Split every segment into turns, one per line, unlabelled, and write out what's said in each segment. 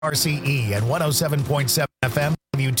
RCE and 107.7 FM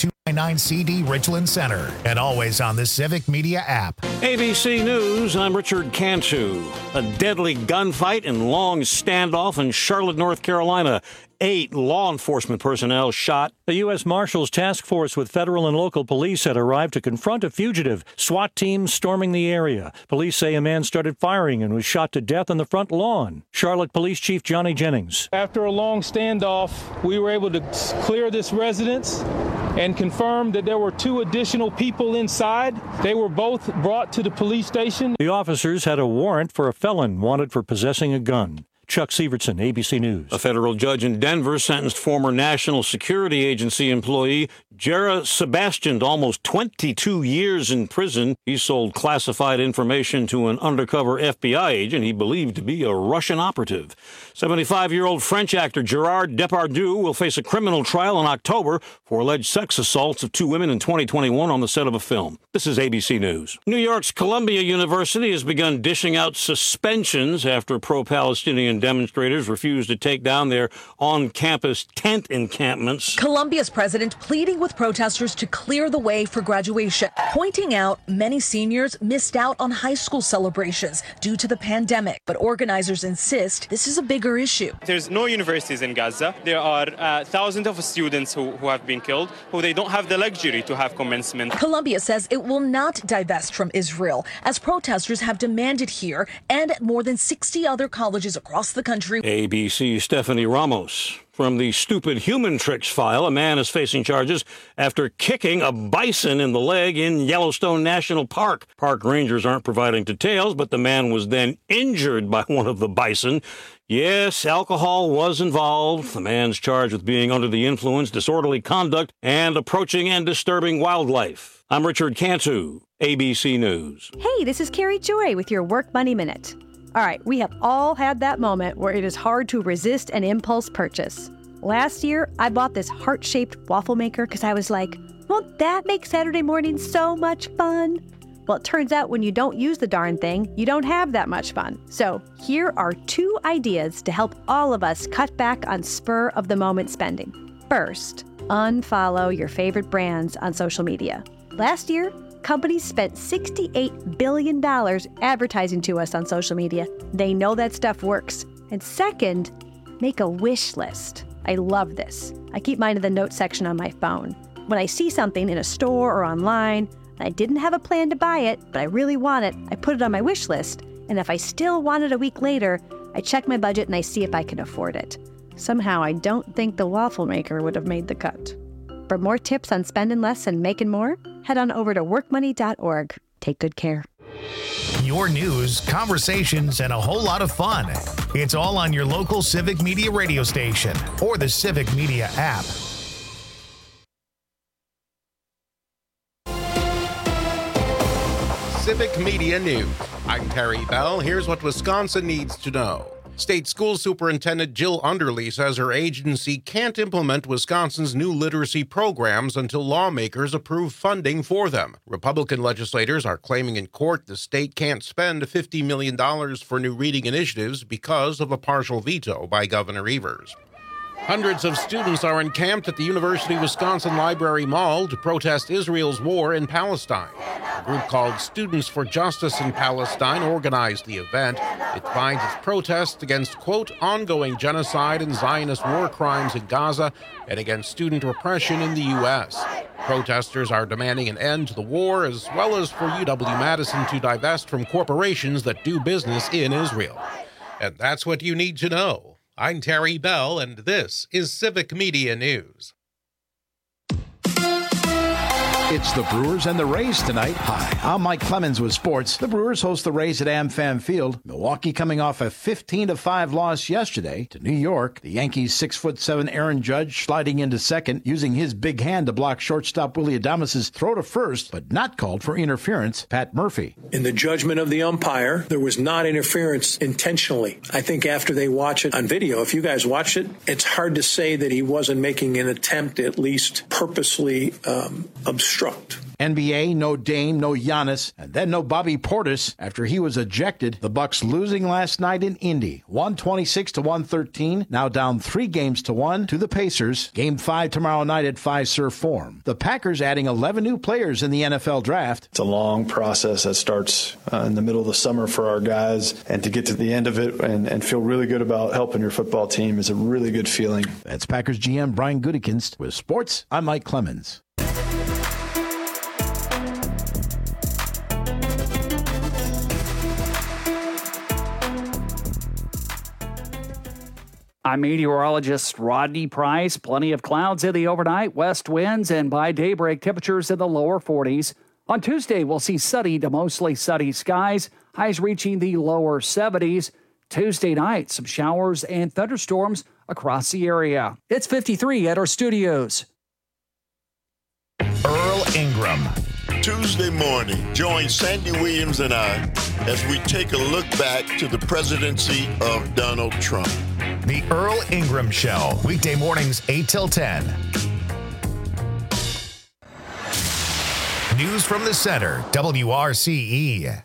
W299CD Richland Center, and always on the Civic Media app.
ABC News, I'm Richard Cantu. A deadly gunfight and long standoff in Charlotte, North Carolina. 8 law enforcement personnel shot. The U.S. Marshals task force with federal and local police had arrived to confront a fugitive. SWAT teams storming the area. Police say a man started firing and was shot to death on the front lawn. Charlotte Police Chief Johnny Jennings.
After a long standoff, we were able to clear this residence and confirm that there were 2 additional people inside. They were both brought to the police station.
The officers had a warrant for a felon wanted for possessing a gun. Chuck Severson, ABC News. A federal judge in Denver sentenced former National Security Agency employee Jara Sebastian to almost 22 years in prison. He sold classified information to an undercover FBI agent he believed to be a Russian operative. 75-year-old French actor Gerard Depardieu will face a criminal trial in October for alleged sex assaults of 2 women in 2021 on the set of a film. This is ABC News. New York's Columbia University has begun dishing out suspensions after pro-Palestinian demonstrators refused to take down their on-campus tent encampments.
Columbia's president pleading with protesters to clear the way for graduation, pointing out many seniors missed out on high school celebrations due to the pandemic. But organizers insist this is a bigger issue.
There's no universities in Gaza. There are thousands of students who have been killed, who they don't have the luxury to have commencement.
Columbia says it will not divest from Israel, as protesters have demanded here and at more than 60 other colleges across the country.
ABC Stephanie Ramos. From the stupid human tricks file, a man is facing charges after kicking a bison in the leg in Yellowstone National Park. Park rangers aren't providing details, but the man was then injured by one of the bison. Yes, alcohol was involved. The man's charged with being under the influence, disorderly conduct, and approaching and disturbing wildlife. I'm Richard Cantu, ABC News.
Hey, this is Carrie Joy with your Work Money Minute. All right, we have all had that moment where it is hard to resist an impulse purchase. Last year, I bought this heart-shaped waffle maker because I was like, won't that make Saturday morning so much fun? Well, it turns out when you don't use the darn thing, you don't have that much fun. So here are 2 ideas to help all of us cut back on spur-of-the-moment spending. First, unfollow your favorite brands on social media. Last year, companies spent $68 billion advertising to us on social media. They know that stuff works. And second, make a wish list. I love this. I keep mine in the notes section on my phone. When I see something in a store or online, and I didn't have a plan to buy it, but I really want it, I put it on my wish list. And if I still want it a week later, I check my budget and I see if I can afford it. Somehow, I don't think the waffle maker would have made the cut. For more tips on spending less and making more, head on over to workmoney.org. Take good care.
Your news, conversations, and a whole lot of fun. It's all on your local Civic Media radio station or the Civic Media app.
Civic Media News. I'm Terry Bell. Here's what Wisconsin needs to know. State School Superintendent Jill Underly says her agency can't implement Wisconsin's new literacy programs until lawmakers approve funding for them. Republican legislators are claiming in court the state can't spend $50 million for new reading initiatives because of a partial veto by Governor Evers. Hundreds of students are encamped at the University of Wisconsin Library Mall to protest Israel's war in Palestine. A group called Students for Justice in Palestine organized the event. It finds its protest against, quote, ongoing genocide and Zionist war crimes in Gaza and against student repression in the U.S. Protesters are demanding an end to the war, as well as for UW-Madison to divest from corporations that do business in Israel. And that's what you need to know. I'm Terry Bell, and this is Civic Media News.
It's the Brewers and the Rays tonight. Hi, I'm Mike Clemens with sports. The Brewers host the Rays at AmFam Field. Milwaukee coming off a 15-5 loss yesterday to New York. The Yankees' 6'7" Aaron Judge sliding into second, using his big hand to block shortstop Willy Adames' throw to first, but not called for interference. Pat Murphy.
In the judgment of the umpire, there was not interference intentionally. I think after they watch it on video, if you guys watch it, it's hard to say that he wasn't making an attempt to at least purposely obstruct.
NBA, no Dame, no Giannis, and then no Bobby Portis after he was ejected. The Bucks losing last night in Indy, 126-113, now down 3 games to 1 to the Pacers. Game 5 tomorrow night at Fiserv Forum. The Packers adding 11 new players in the NFL draft.
It's a long process that starts in the middle of the summer for our guys, and to get to the end of it and feel really good about helping your football team is a really good feeling.
That's Packers GM Brian Gutekunst. With sports, I'm Mike Clemens.
I'm meteorologist Rodney Price. Plenty of clouds in the overnight, west winds, and by daybreak, temperatures in the lower 40s. On Tuesday, we'll see sunny to mostly sunny skies, highs reaching the lower 70s. Tuesday night, some showers and thunderstorms across the area. It's 53 at our studios.
Earl Ingram.
Tuesday morning, join Sandy Williams and I as we take a look back to the presidency of Donald Trump.
The Earl Ingram Show, weekday mornings 8 till 10. News from the center, WRCE.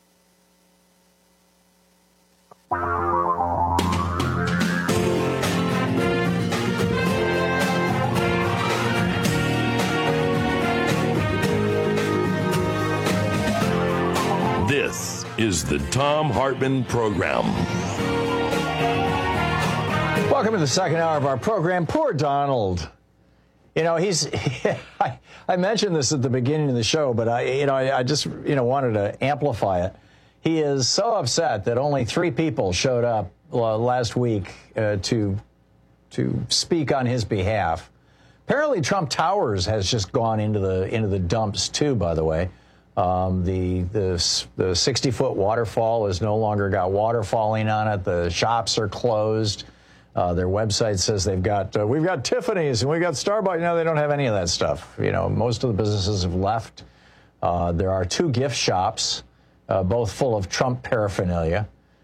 This is the Thom Hartmann Program.
Welcome to the second hour of our program. Poor Donald. You know, I mentioned this at the beginning of the show, but I just wanted to amplify it. He is so upset that only 3 people showed up last week to speak on his behalf. Apparently, Trump Towers has just gone into the dumps too. By the way, the 60-foot waterfall has no longer got water falling on it. The shops are closed. Their website says we've got Tiffany's and we've got Starbucks. No, they don't have any of that stuff. You know, most of the businesses have left. There are 2 gift shops, both full of Trump paraphernalia,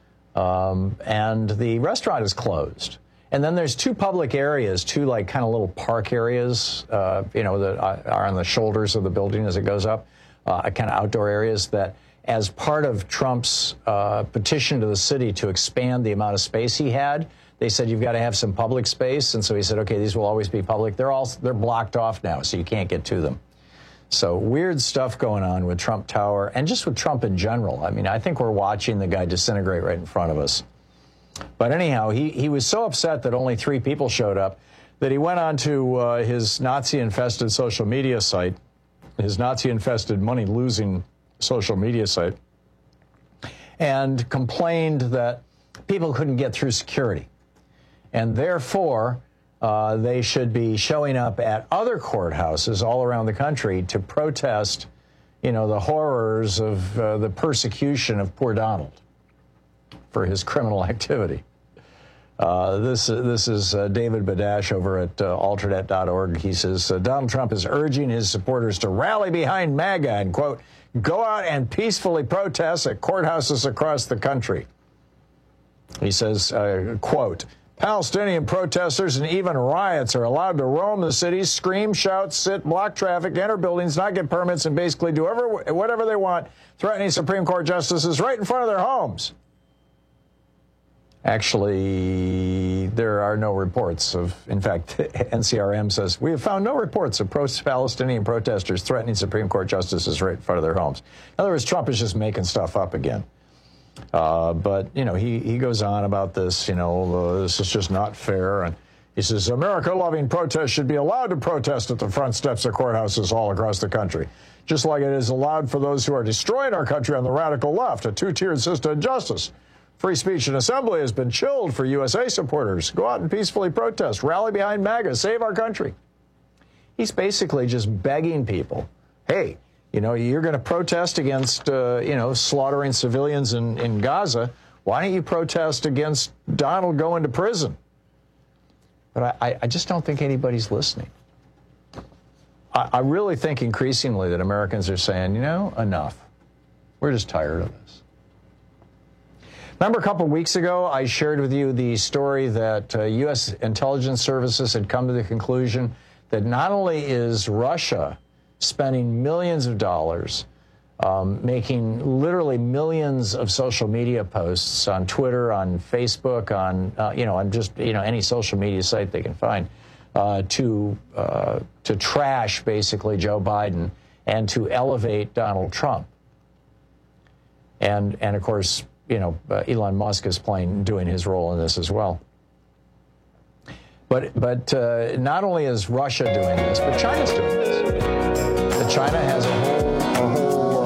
and the restaurant is closed. And then there's 2 public areas, 2 like kind of little park areas, that are on the shoulders of the building as it goes up, kind of outdoor areas that, as part of Trump's petition to the city to expand the amount of space he had, they said you've got to have some public space, and so he said, okay, these will always be public. They're blocked off now, so you can't get to them. So weird stuff going on with Trump Tower and just with Trump in general. I mean, I think we're watching the guy disintegrate right in front of us. But anyhow, he was so upset that only 3 people showed up that he went on to his Nazi-infested social media site, his Nazi-infested money-losing social media site, and complained that people couldn't get through security. And therefore, they should be showing up at other courthouses all around the country to protest, the horrors of the persecution of poor Donald for his criminal activity. This is David Badash over at Alternet.org. He says, Donald Trump is urging his supporters to rally behind MAGA and, quote, go out and peacefully protest at courthouses across the country. He says, quote, Palestinian protesters and even riots are allowed to roam the cities, scream, shout, sit, block traffic, enter buildings, not get permits, and basically do whatever they want, threatening Supreme Court justices right in front of their homes. Actually, there are no reports of, in fact, NCRM says, we have found no reports of pro-Palestinian protesters threatening Supreme Court justices right in front of their homes. In other words, Trump is just making stuff up again. But, he goes on about this, this is just not fair. And he says, America-loving protests should be allowed to protest at the front steps of courthouses all across the country, just like it is allowed for those who are destroying our country on the radical left, a 2-tiered system of justice. Free speech and assembly has been chilled for USA supporters. Go out and peacefully protest. Rally behind MAGA. Save our country. He's basically just begging people, hey, you're going to protest against, slaughtering civilians in Gaza. Why don't you protest against Donald going to prison? But I just don't think anybody's listening. I really think increasingly that Americans are saying, enough. We're just tired of this. Remember a couple of weeks ago, I shared with you the story that U.S. intelligence services had come to the conclusion that not only is Russia spending millions of dollars, making literally millions of social media posts on Twitter, on Facebook, on just any social media site they can find, to trash basically Joe Biden and to elevate Donald Trump. And of course, Elon Musk is doing his role in this as well. But not only is Russia doing this, but China's doing this. China has a whole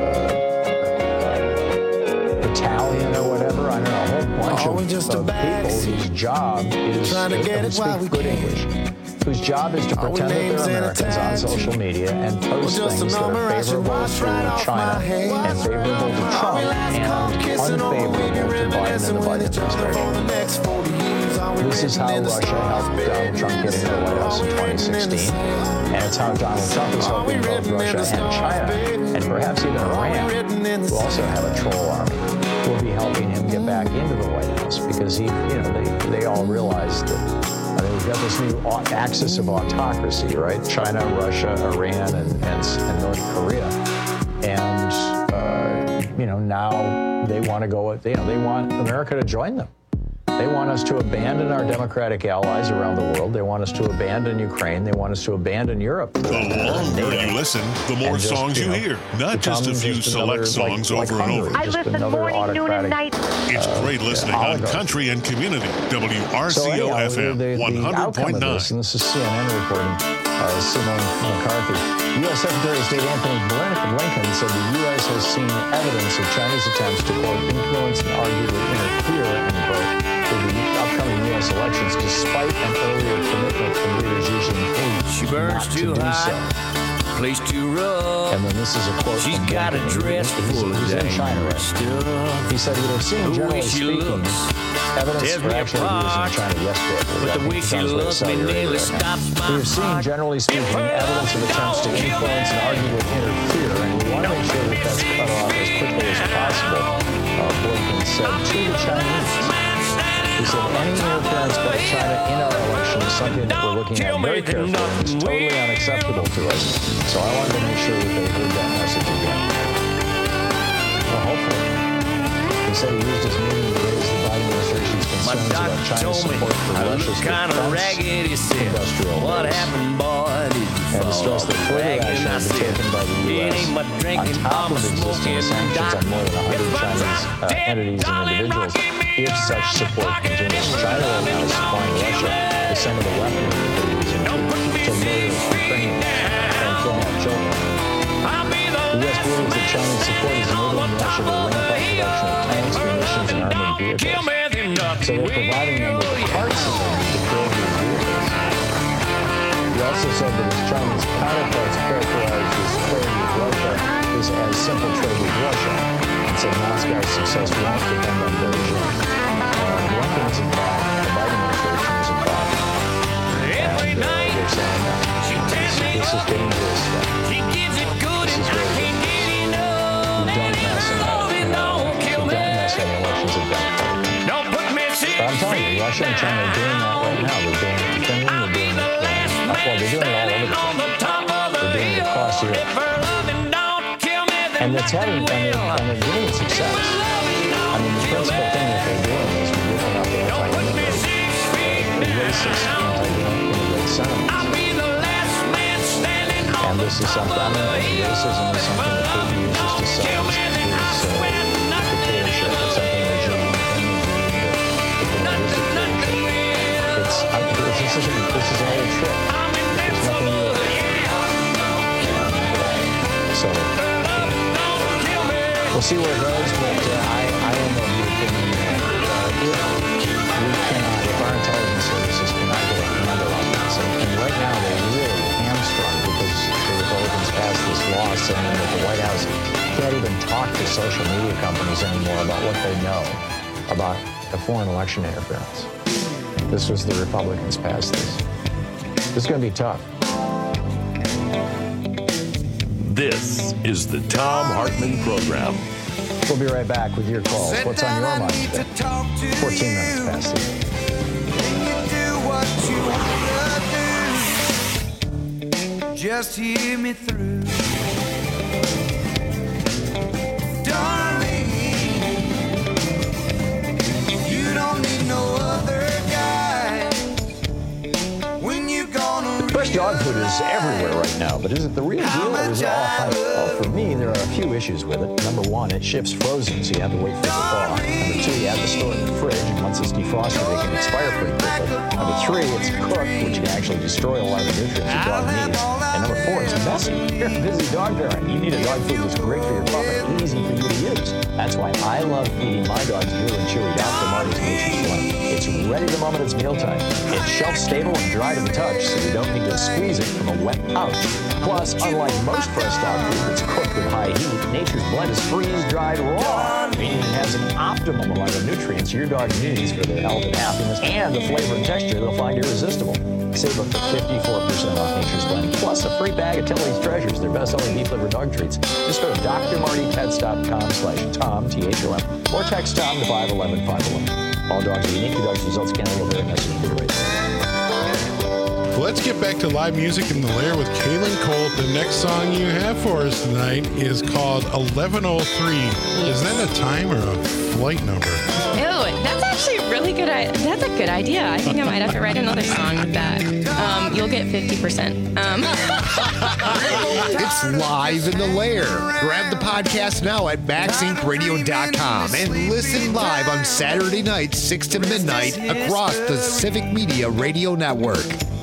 battalion or whatever, I don't know, a whole bunch of people whose job is to speak good English, whose job is to pretend that they're Americans on social media and post things that are favorable to China and favorable to Trump and unfavorable to Biden and the Biden administration. This is how Russia helped Donald Trump get into the White House in 2016, and it's how Donald Trump is helping both Russia and China, and perhaps even Iran, who also have a troll army, will be helping him get back into the White House because they all realize that we've got this new axis of autocracy, right? China, Russia, Iran, and North Korea, and now they want to go. They want America to join them. They want us to abandon our democratic allies around the world. They want us to abandon Ukraine. They want us to abandon Europe.
The longer you listen, the more songs you hear. Not just a few select songs over and over.
I listen morning, noon, and night.
It's great listening on Country and Community. WRCO-FM 100.9.
And this is CNN reporting. Simone McCarthy. U.S. Secretary of State Anthony Blinken said the U.S. has seen evidence of Chinese attempts to, quote, influence and arguably interfere, end quote, with the upcoming U.S. elections, despite an earlier commitment from leaders Xi Jinping not to do so.
Place too rough.
And then this is a quote
She's
from
got a dress full of
he's in China right now. He said we have seen, generally speaking, evidence for actually he was in China yesterday.
But the way she looks me nearly stops my
We have seen, generally speaking, evidence of attempts to influence and arguably interfere, and we want to make sure that that's cut off as quickly as possible, Blinken said to the Chinese. He said any interference by China in our election is something that we're looking at very carefully and is totally unacceptable to us. So I wanted to make sure that they heard that message again. Well, hopefully. He said he used his meeting to raise the Biden administration's concerns about China's support for Russia's defense industrial base and to stress that further action will be taken by the U.S. on top of existing sanctions on more than 100 Chinese entities and individuals if such support continues. China will now supplying Russia with some of the weaponry that they're using to murder Ukrainians and kidnap children. The U.S. believes that Chinese support is enabling Russia to ramp up production of tanks, munitions, and armored vehicles. So they're providing them with the parts that they need to build these vehicles. He also said that his Chinese counterparts characterized his trade with Russia as simple trade with Russia, and said Moscow's success won't depend on Beijing. Blinken is involved, the Biden administration is involved, and they're saying this is dangerous stuff. This is very dangerous. We don't mess any elections at that point. But I'm telling you, Russia and China are doing that right now. They're doing it in Finland, they're doing it they're doing it all over the place. They're doing it across Europe. And it's having, and they're getting success. I mean, the principal thing that they're doing is ripping up the anti-immigrant, the racist anti-immigrant sentiments. And this is something, I mean, racism is something that Putin uses to sell his dictatorship. It's something that Xi Jinping is using to promote his dictatorship. This is all a trick. There's nothing new about it. So, we'll see where it goes, but I am of the opinion that if our intelligence services cannot get a handle on this, and right now they're really hamstrung because the Republicans passed this law saying that the White House can't even talk to social media companies anymore about what they know about the foreign election interference. This was the Republicans passed this. This is going to be tough.
This is the Thom Hartmann Program.
We'll be right back with your calls. What's on your mind today? 14 minutes past the
just hear me through. Darling, you don't need no other guy. When you're gonna
Fresh dog food is everywhere right now, but is it the real deal or is it all hype? Well, for me, there are a few issues with it. Number one, it ships frozen, so you have to wait for it to thaw. Number two, you have to store it in the fridge, and once it's defrosted, it can expire pretty quickly. Number three, it's cooked, which can actually destroy a lot of the nutrients your dog needs. And number four, it's messy. You're a busy dog parent. You need a dog food that's great for your pup and easy for you to use. That's why I love feeding my dogs Blue and Chewy Dr. Marty's Nutrition Blend. It's ready the moment it's mealtime. It's shelf-stable and dry to the touch, so you don't need to squeeze it from a wet pouch. Plus, unlike most fresh dog food that's cooked with high heat, Nature's Blend is freeze-dried raw, meaning it has an optimum amount of nutrients your dog needs for their health and happiness, and the flavor and texture they'll find irresistible. Save up to 54% off Nature's Blend, plus a free bag of Tilly's Treasures, their best-selling beef-flavored dog treats. Just go to drmartypets.com/Tom, T-H-O-M, or text Tom to 511-511. All dogs are unique. Your dog's results can handle their message to the race.
Let's get back to live music in the lair with Kaylin Colt. The next song you have for us tonight is called 1103. Is that a time or a flight number?
Ew, that's actually really good. That's a good idea. I think I might have to write another song with that. You'll get 50%.
It's live in the lair. Grab the podcast now at MaxIncRadio.com and listen live on Saturday nights, 6 to midnight, across the Civic Media Radio Network.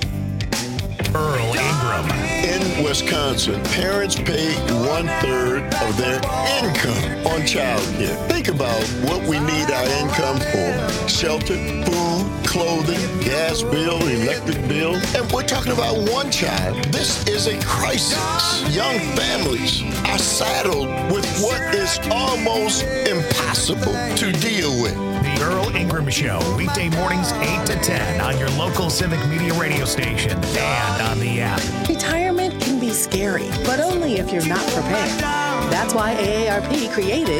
Earl Ingram.
In Wisconsin, parents pay 1/3 of their income on childcare. Think about what we need our income for. Shelter, food, clothing, gas bill, electric bill. And we're talking about one child. This is a crisis. Young families are saddled with what is almost impossible to deal with.
The Earl Ingram Show, weekday mornings 8 to 10 on your local Civic Media radio station and on the app.
Retirement can be scary, but only if you're not prepared. That's why AARP created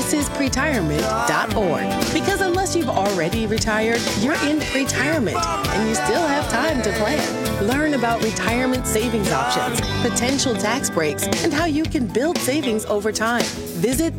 thisispretirement.org. Because unless you've already retired, you're in retirement and you still have time to plan. Learn about retirement savings options, potential tax breaks, and how you can build savings over time. Visit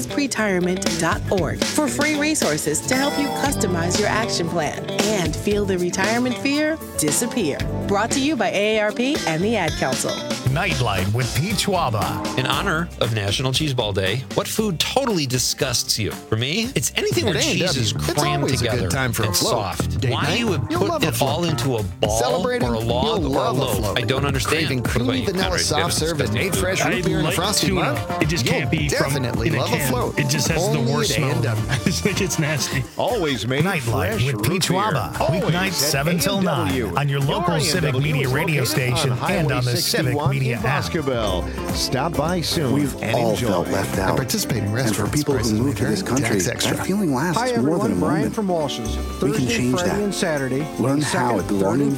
thisispretirement.org for free resources to help you customize your action plan and feel the retirement fear disappear. Brought to you by AARP and the Ad Council.
Nightlight with Pete Schwaba.
In honor of National Cheeseball Day, what food totally disgusts you? For me, it's anything where cheese is crammed together and soft. Why you would put it all into a ball or a log or a loaf? I don't understand.
Creamy vanilla soft serve and made fresh root beer and a frosty mug.
It just can't be from
definitely love a float.
It just has the worst smell. I just think it's nasty.
Always made
Nightlight with Pete Schwaba. Weeknights 7 till 9 on your local Civic Media radio station and on the Civic Media app.
Stop by soon.
We've all felt left out.
Participating
and for people who move to this country, that feeling lasts more than a moment.
Brian from Walsh's.
We can change
Friday,
that.
And Saturday,
Learn how at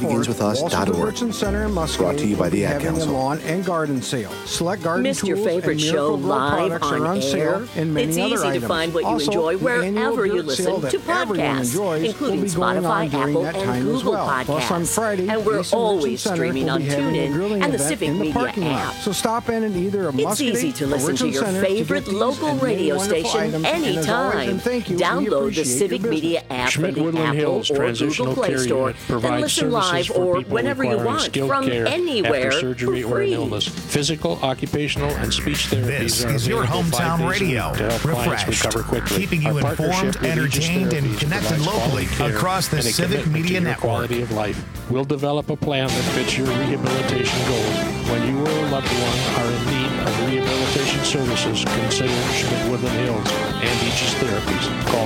belongingbeginswithus.org. Brought to you by the Ad Council.
Lawn and garden sale. Select garden
Missed your favorite show live on air? It's easy to find what you enjoy wherever you listen to podcasts, including Spotify, Apple, and Google Podcasts. And we're always streaming on TuneIn and the Civic Media app.
So stop in and either
It's easy to listen to your favorite local radio station anytime. Download the Civic Media app from the Apple or Google Play Store and listen live or whenever you want from anywhere for free.
Physical, occupational, and speech therapies.
This is your hometown radio. Refreshed, keeping you informed, entertained, and connected locally across the Civic Media Network.
Quality of life. We'll develop a plan that fits your rehabilitation goals. When you or a loved one are in need of rehabilitation services, consider Schmidt-Woodland Hills and Aegis Therapies. Call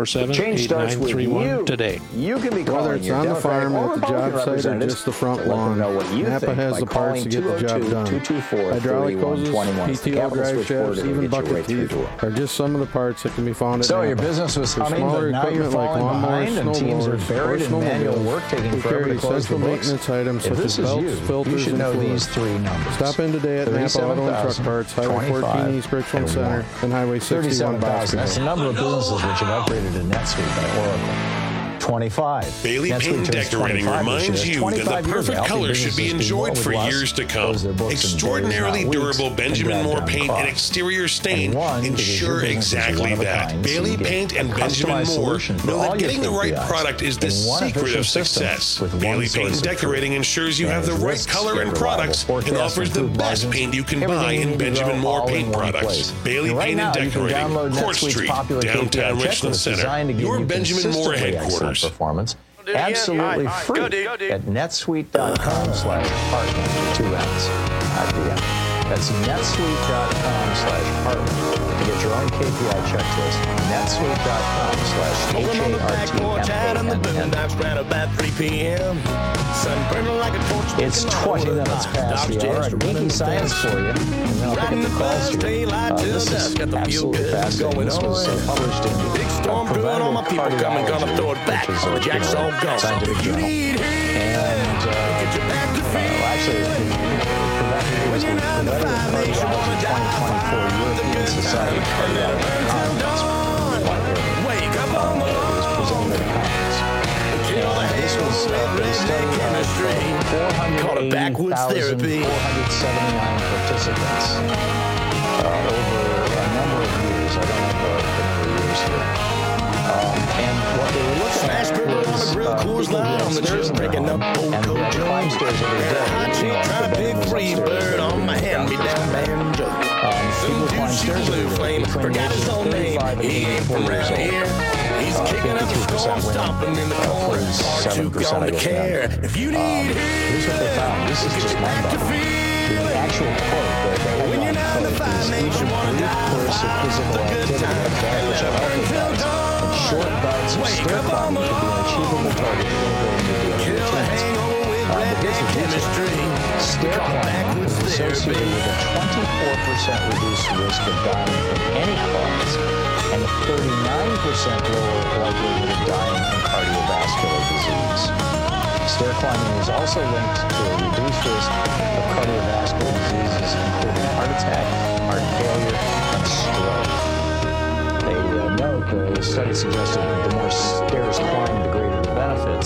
647-8931 today.
You can be
whether it's on the farm, at the job site, or just the front lawn, Napa has the parts to get the job done. Hydraulic hoses, PTO drive shafts, even bucket teeth are just some of the parts that can be found at
So
Napa.
your business was
For
humming,
smaller
but now you're
equipment like
falling behind
lawnmowers,
and teams are
snowblowers,
buried in manual work taking
we
forever
carry
to close the
essential
books.
maintenance items
If
such
this
as
is
belts,
you,
filters,
you should
and
know
fluids.
these three numbers.
Stop in today at Napa Auto and Truck Parts, Highway 14 East Richland Center, and Highway 61
37,000.
Baskerville.
That's the number of businesses which have upgraded to NetSuite by Oracle. 25.
Bailey Paint and Decorating reminds you that the perfect color should be enjoyed for years to come. Extraordinarily durable Benjamin Moore paint and exterior stain ensure exactly that. Bailey Paint and Benjamin Moore know that getting the right product is the secret of success. Bailey Paint and Decorating ensures you have the right color and products and offers the best paint you can buy in Benjamin Moore paint products. Bailey Paint and Decorating, Court Street, downtown Richland Center, your Benjamin Moore headquarters.
Performance absolutely free at netsuite.com/partner with 2 N's at the end. That's netsuite.com/partner to get your own KPI checklist. netsuite.com/HARTMANN. It's 20 minutes past the hour. A geeky science for you, and then I'll pick up the calls here. This is absolutely fascinating. This was published in Preventative Cardiology, which is a scientific journal. And actually, it was the Preventative Cardiology 2024 European Society of Cardiology Conference. It was presented at a conference. And this was a study of 480,479 participants over a number of years. I don't have the years here. And what they were looking at was people who had stairs in their home, and they had to climb stairs every day. People climb stairs every day between the ages of 35 and 84 years old. 53% women, 47% I guess men. Here's what they found. This is just mind-boggling. The actual quote, the headline quote, is even brief course of physical activity has beneficial health effects, and short bouts of stair climbing could be an achievable target for integrating into daily routines. But here's the detail. Stair climbing is associated with a 24% reduced risk of dying from any cause, and a 39% lower likelihood of dying from cardiovascular disease. Stair climbing is also linked to a reduced risk of cardiovascular diseases, including heart attack, heart failure, and stroke. They note the study suggested that the more stairs climbed, the greater the benefits.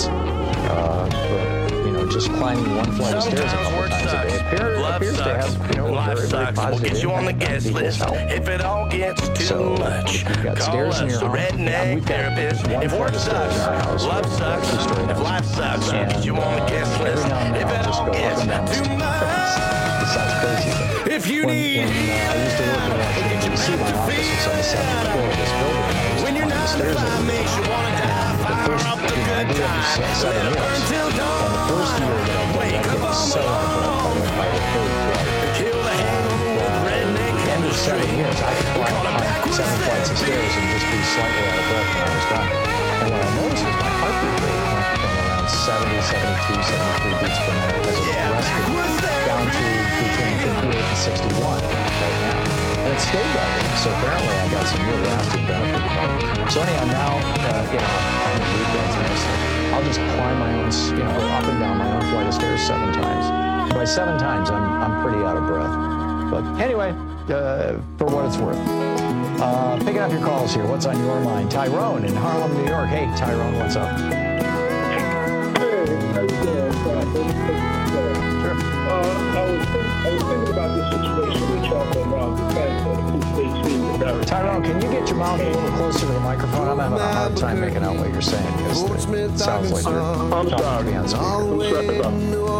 But just climbing one flight of stairs a couple times a day appears to have very, very positive impact on people's health. If it all gets too much, if you've got stairs in your home, we've got one flight of stairs in our house. Life sucks, if life sucks, you want to guest list. If it all gets too much, it sounds crazy. If you need, when I used to work in Washington, D.C., my office was on the 7th floor of this building. When you're not the stairs the first, I did it for 7 years. And the first year that I did, I get so out of breath, I went by the 3rd flight. At the end of 7 years, I could climb 7 flights of stairs and just be slightly out of breath when I was done. And what I noticed was my heartbeat rate went from around 70, 72, 73 beats per minute as it rested down to between 58 and 61 right now. And it stayed that way. So apparently I got some real lasting benefit from it. So anyhow, now, I'm in weekends and I'll just climb my own, go up and down my own flight of stairs 7 times. By 7 times, I'm pretty out of breath. But anyway, for what it's worth. Picking up your calls here. What's on your mind? Tyrone in Harlem, New York. Hey, Tyrone, what's up?
Hey, how you doing? Sure. I was thinking about this situation with talking about the fact that the states need to better.
Tyrone, can you get your mouth a little closer to the microphone? I'm having a hard time making out what you're saying because it sounds like you're talking to me on speaker.
I'm sorry about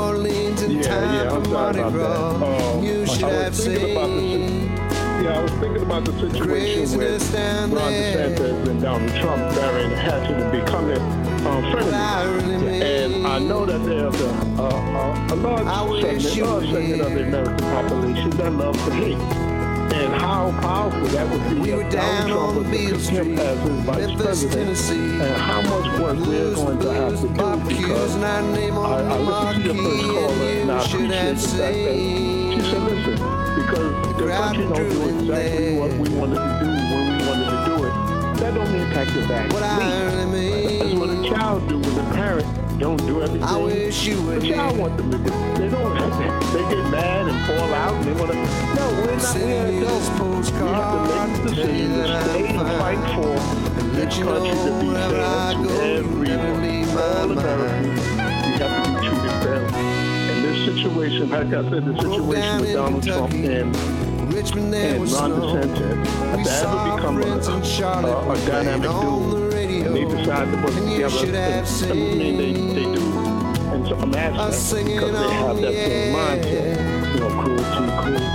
that. I was thinking about the situation with Ron DeSantis and Donald Trump burying the hatchet and becoming frenemies. And I know that there's a large segment of the American population that loves to hate. And how powerful that would be if Donald Trump was to pick him as his vice president, and how much work we're going to have to do, because I listened to your first caller and I appreciate the fact that she said, listen, because the country don't do exactly what we wanted to do when we wanted to do it, that don't impact the vaccine. That's what a child do when the parent don't do everything the child want them to do. They don't. They get mad and fall out and they want to. No, we're not. We're adults. We have to make the decision to stay and fight for this country to be fair to everyone, all Americans. We have to be treated fairly. And this situation, like I said, the situation with Donald Trump and Ron DeSantis, if they ever become a dynamic dude, and they decide to put together, I mean, they do in some aspects because they have that same mindset, cruelty.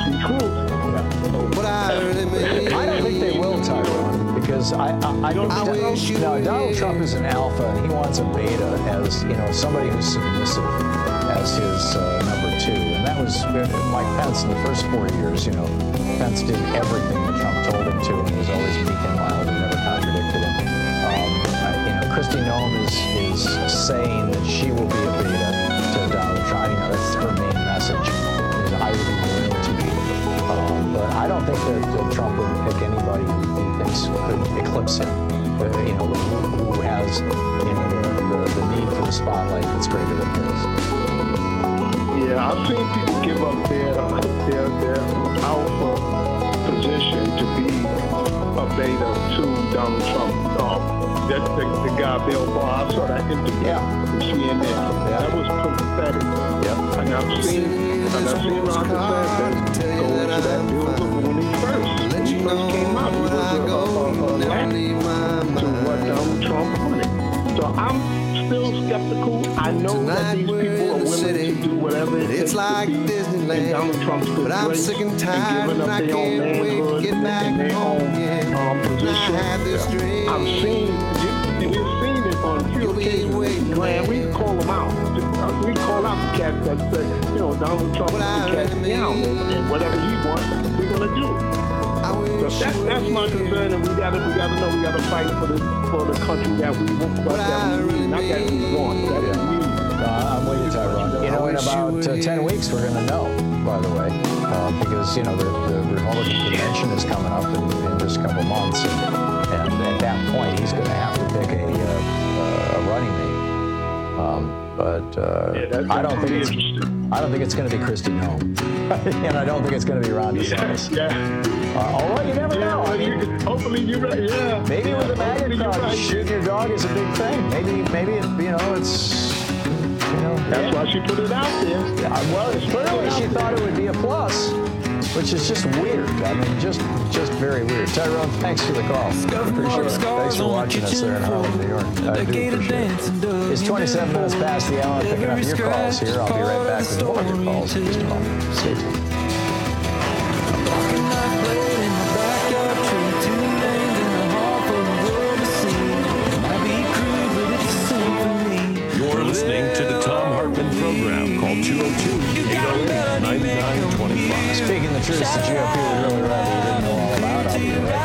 I don't think they will, Tyrone, because I don't think Donald Trump is an alpha and he wants a beta as somebody who's submissive as his number two, and that was Mike Pence in the first 4 years. Pence did everything that Trump told him to, and was always meek and mild and never contradicted him. Kristi Noem is saying that she will be a beta to Donald Trump. That's her main message. Is I will be willing to be. But I don't think that Trump would pick anybody who he thinks could eclipse him. Who has the need for the spotlight that's greater than his.
Yeah, I've seen people give up their alpha position to be a beta to Donald Trump. The guy Bill Barr, I saw that interview with CNN. That was pathetic. And I've seen Ron DeSantis go to that Bill when he first came out. He was to what Donald Trump wanted. So I'm still skeptical. I know that these people are willing to do whatever it takes to be in Donald Trump's good grace and giving up their own manhood and their own position. We've seen it on a few occasions. Man, we call them out. We call out the cats that say, Donald Trump is the cat down, and whatever he wants, we're going to do. So that's my concern, and we gotta know we gotta fight for the country that we want, not that we want, that we need.
I'm with you, Tyrone. In about 10 weeks, we're going to know, by the way, because the Republican convention is coming up in just a couple months, and at that point, he's going to have to pick a running mate. I don't think it's going to be Kristi Noem, and I don't think it's going to be Ron DeSantis. Although you never know.
Hopefully you're right. Yeah.
Maybe with a maggot crowd, shooting your dog is a big thing. Maybe it's.
That's why she put it out there.
Well, clearly she thought it would be a plus, which is just weird. I mean, just very weird. Tyrone, thanks for the call. Appreciate it. Thanks for watching us there in Harlem, New York. I do appreciate it. It's 27 minutes past the hour. Picking up your calls here. I'll be right back with more of your calls in just a moment. Stay tuned.
You're listening to the Thom Hartmann program. Call 202-808-9925.
Speaking the truth, the GOP would really rather you didn't know all about. I'll be right back.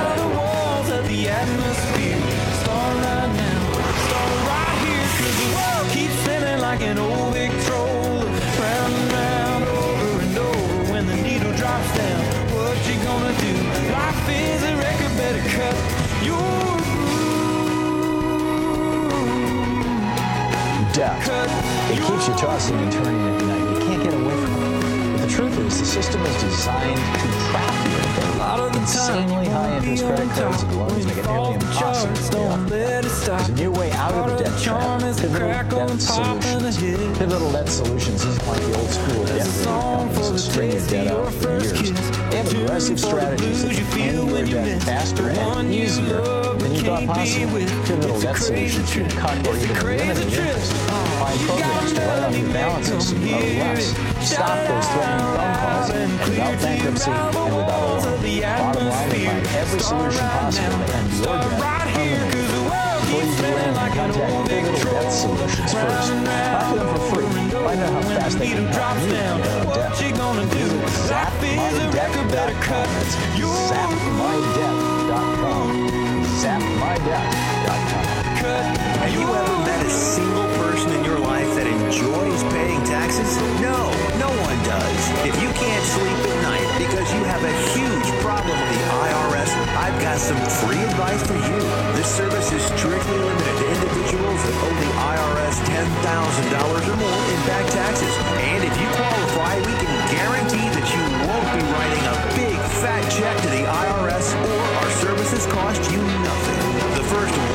Like an old Victrola, round and round, over and over. When the needle drops down, what you gonna do? Life is a record, better cut your
Death. It keeps you tossing and turning at night. You can't get away from it. But the truth is, the system is designed to trap you. Insanely high interest credit cards and loans make it nearly impossible to pay off. There's a new way out of the debt trap. Pivotal Debt Solutions isn't like the old school debt relief companies that string your debt out for years. They have aggressive strategies that can handle your debt faster and easier than you thought possible. Pivotal Debt Solutions can cut or even eliminate interest. Find programs to write off your balances so you owe less. Stop those threatening phone calls and without bankruptcy and without a loan. Bottom line, they find every solution possible to end your debt permanently. Before you do anything, contact Pivotal Debt Solutions first. Talk to them for free. Find out how fast they can help you get out of debt. Visit zapmydebt.com. That's zapmydebt.com. zapmydebt.com.
Have you ever met a single person in your life that enjoys paying taxes? No, no one does. If you can't sleep at night because you have a huge problem with the IRS, I've got some free advice for you. This service is strictly limited to individuals that owe the IRS $10,000 or more in back taxes. And if you qualify, we can guarantee that you won't be writing a big fat check to the IRS, or our services cost you nothing. The first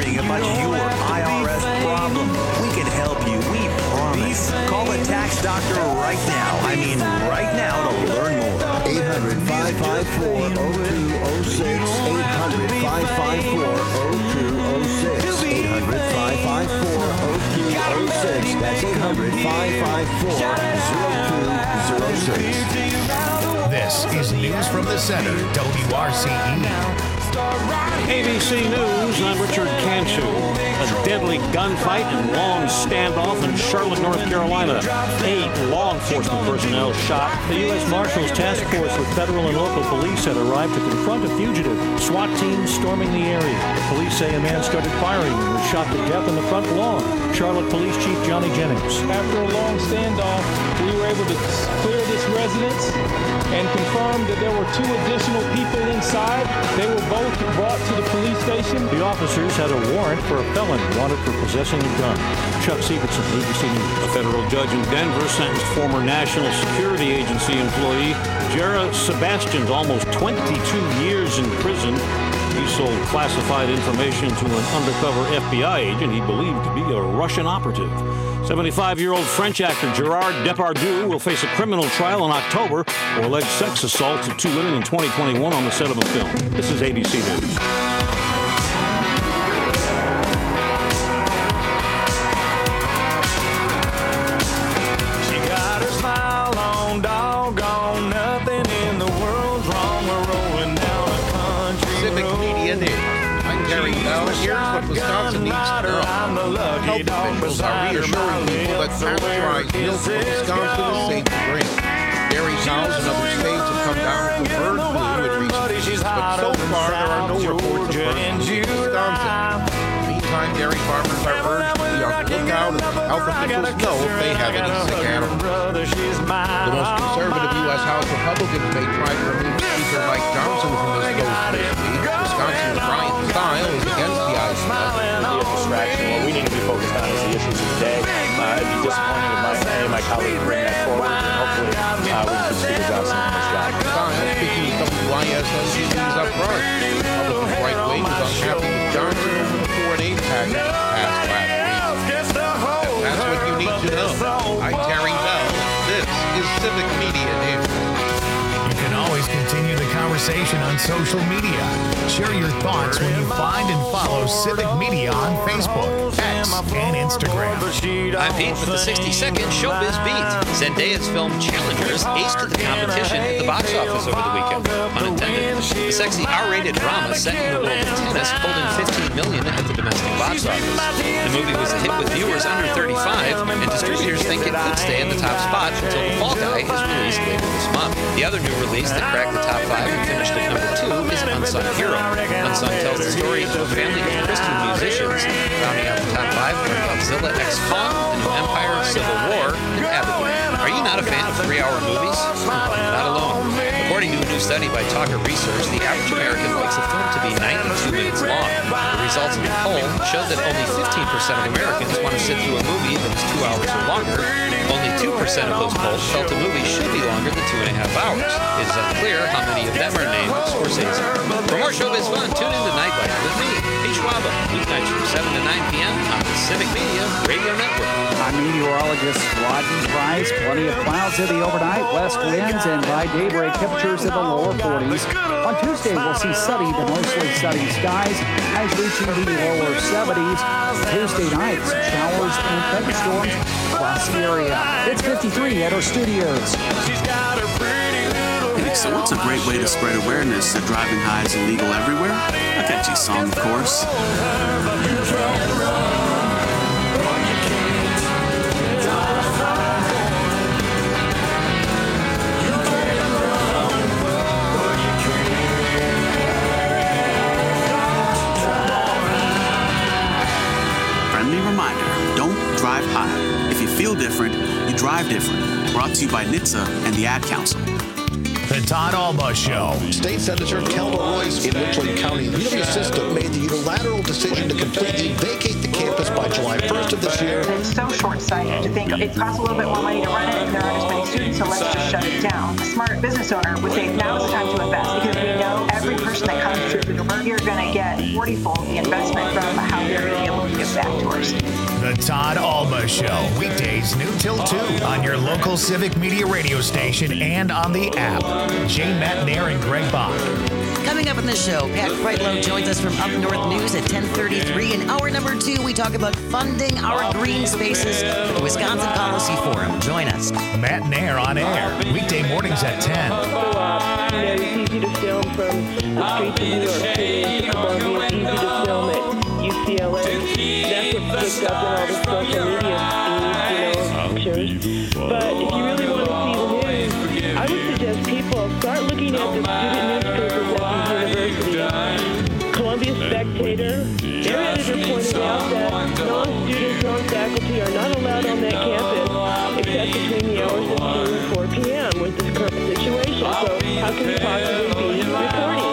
worrying about your IRS problem. We can help you, we promise. Call the tax doctor right now. I mean right now to learn more.
800-554-0206. 800-554-0206. 800-554-0206. That's 800-554-0206.
This is News from the Center, WRCE.
ABC News, I'm Richard Cantu. A deadly gunfight and long standoff in Charlotte, North Carolina. 8 law enforcement personnel shot. The U.S. Marshals Task Force with federal and local police had arrived to confront a fugitive. SWAT team storming the area. Police say a man started firing and was shot to death in the front lawn. Charlotte Police Chief Johnny Jennings.
After a long standoff, we were able to clear this residence and confirm that there were 2 additional people inside. They were both brought to the police station.
The officers had a warrant for a felon wanted for possessing a gun. Chuck Severson, ABC News. A federal judge in Denver sentenced former National Security Agency employee Jera Sebastian to almost 22 years in prison. He sold classified information to an undercover FBI agent he believed to be a Russian operative. 75-year-old French actor Gerard Depardieu will face a criminal trial in October for alleged sex assaults of 2 women in 2021 on the set of a film. This is ABC News.
She got her smile on, doggone, nothing in the world's wrong. We're rolling down a country
Civic Media News. I'm Gary Bell. Here's what Wisconsin needs to know. Health officials are reassuring people that pasteurized milk from Wisconsin is safe to drink. Dairy cows in other states have come down with bird flu in recent weeks, but so far there are no reports of bird flu in Wisconsin. Meantime, dairy farmers are urged to be on the lookout and health officials know if they have any sick animals. The most conservative U.S. House Republicans may try to remove Speaker Mike Johnson from his post this week. Wisconsin's Brian Stile is against the idea.
Distraction. What we need to be focused on is the issues of the day. It'd be disappointing if any of my colleagues bring that forward, and hopefully we can put Speaker Johnson on his job.
Speaking to WYSNC News Up Front, Republican right wing is unhappy with Johnson over the foreign aid package passed last week. That's what you need to know. I'm Terry Bell. This is Civic Media News.
You can always continue the conversation on social media. Share your thoughts when you find and follow Civic Media on Facebook, X, and Instagram.
I'm Pete with the 60-second Showbiz Beat. Zendaya's film Challengers aced the competition at the box office over the weekend. Pun intended. The sexy R-rated drama set in the world of tennis pulled in $15 million at the domestic box office. The movie was a hit with viewers under 35, and distributors think it could stay in the top spot until The Fall Guy is released later this month. The other new release that cracked the top 5 and finished at number 2 is Unsung Hero. Unsung tells the story of a family of Christian musicians. Rounding out the top 5 are Godzilla X Kong, The New Empire, Civil War, and Abigail. Are you not a fan of 3-hour movies? Not alone. According to a new study by Talker Research, the average American likes a film to be 92 minutes long. The results of the poll showed that only 15% of Americans want to sit through a movie that is 2 hours or longer. Only 2% of those polled felt a movie should be longer than 2.5 hours. It is unclear how many of them are named Scorsese. For more Showbiz fun, tune in to Nightlight with me, Pete Schwaba, weeknights from 7 to 9 p.m. on the Civic Media Radio Network.
I'm meteorologist Rodney Price. Plenty of clouds in the overnight, west winds, and by daybreak, temperatures in the lower 40s. On Tuesday, we'll see sunny to mostly sunny skies, highs reaching the lower 70s. Tuesday night, some showers and thunderstorms across the area. It's 53 at our studios.
Hey, so what's a great way to spread awareness that driving high is illegal everywhere? A catchy song, of course. Friendly reminder, don't drive high. If you feel different, you drive different. Brought to you by NHTSA and the Ad Council.
The Todd Alba Show.
State Senator Kelda Royce in Richland County, the University system made the unilateral decision to completely vacate the campus by July 1st of this year.
And social
short-sighted to think it costs a little bit more money to run it and there aren't as many students, so let's just shut it down. A smart business owner would think now is the time to invest because we know every person that comes through the door, you're going to get 40-fold the investment from how they're going to be able to give back to us.
The Todd Alba Show, weekdays noon till 2 on your local Civic Media radio station and on the app. Jay Matnair and Greg Bach.
Coming up in the show, Pat Freitlow joins us from Up North News at 10:33. In hour number 2, we talk about funding our green spaces for the Wisconsin Policy Forum. Join us.
Matt Nair on air, weekday mornings at 10.
It's easy to film from the streets of New York City and Columbia. It's easy to film at UCLA. That's what's picked up in all the social media feeds, pictures. But if you really want to see the news, I would suggest people start looking at the student newspapers at these universities. Columbia Spectator, their editor pointed out that non-students, non-faculty are not allowed on that campus except between the hours of 2 and 4 p.m. with this current situation. So how can we possibly be reporting?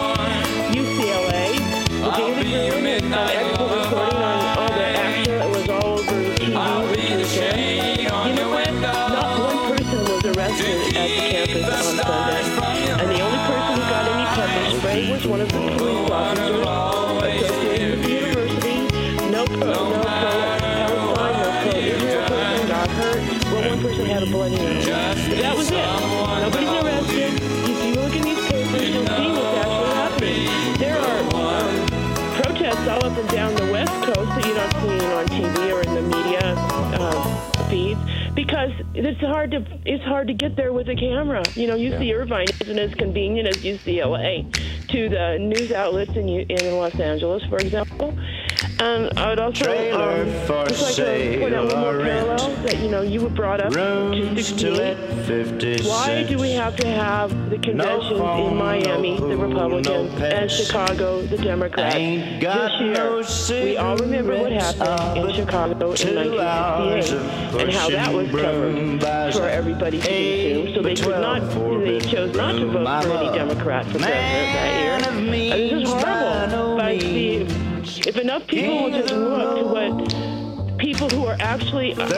UCLA, the Daily Room, has done excellent reporting on all the action that was all over TV this weekend. You know what? Not one person was arrested at the campus on Sunday. And the only person who got any pepper spray was one of the police officers associated with the university. No pro-Palestine, no pro-Israel person got hurt. Well, one person had a bloody nose. But that was it. Nobody's arrested. If you look in these papers, you'll see what's actually happening. There are protests all up and down the West Coast that you're not seeing on TV or in the media feeds because it's hard to get there with a camera. You know, UC Irvine isn't as convenient as UCLA to the news outlets in Los Angeles, for example. And I would also just like to point out one more parallel that you were brought up to 68. Why do we have to have the conventions in Miami, the Republicans, and Chicago, the Democrats? This year, we all remember what happened in Chicago in 1968 and how that was covered for everybody to consume. So they chose not to vote for any Democrat for president that year. This is horrible. But if enough people will just look to what people who are actually in the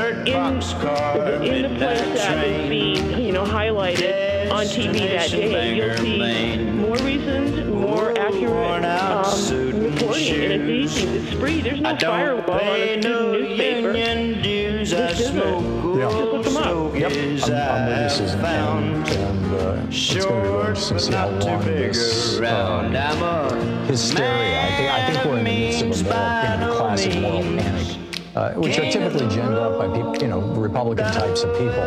place that is being, highlighted on TV that day, you'll see more reasons, more accurate reporting. And it's easy. It's free. There's no firewall on a student newspaper. This isn't. Just look them up.
Yep. I'm with you, Susan. And it's going to be really interesting to see how long this hysteria. I think we're in the midst of a classic moral panic. Which are typically ginned up by people, Republican types of people.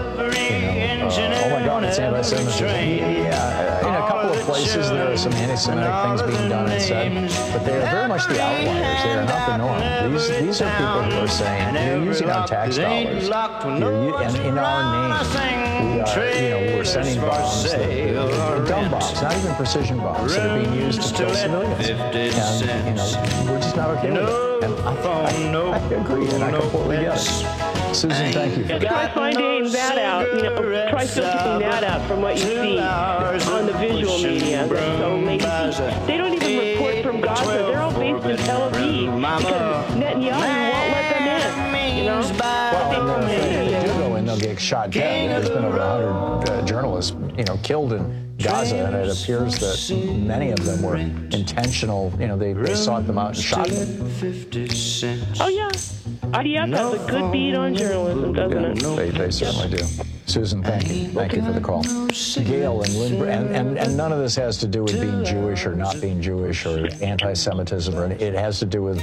Oh my God, it's anti-Semitism. Yeah, in a couple of places there are some anti-Semitic things being done and said, but they are very much the outliers. They are not the norm. These are people who are saying, you're using our tax dollars, and in our name, we're sending bombs, dumb bombs, not even precision bombs, that are being used to kill civilians. And, we're just not okay with it. And I agree. And I completely get it. Susan, thank you.
Try finding that out. Try filtering that out from what you see on the visual media. That's so lazy. They don't even report from Gaza. They're all based in Tel Aviv because Netanyahu won't let them in.
Well, they do go in, they'll get shot dead. There's been over 100 journalists, killed in Gaza, and it appears that many of them were intentional. They sought them out and shot them.
Oh yeah. IDF has a good beat on journalism, doesn't it?
They certainly do. Susan, thank you. Thank you for the call. Gail and Lindbergh, and none of this has to do with being Jewish or not being Jewish or anti-Semitism, or it has to do with,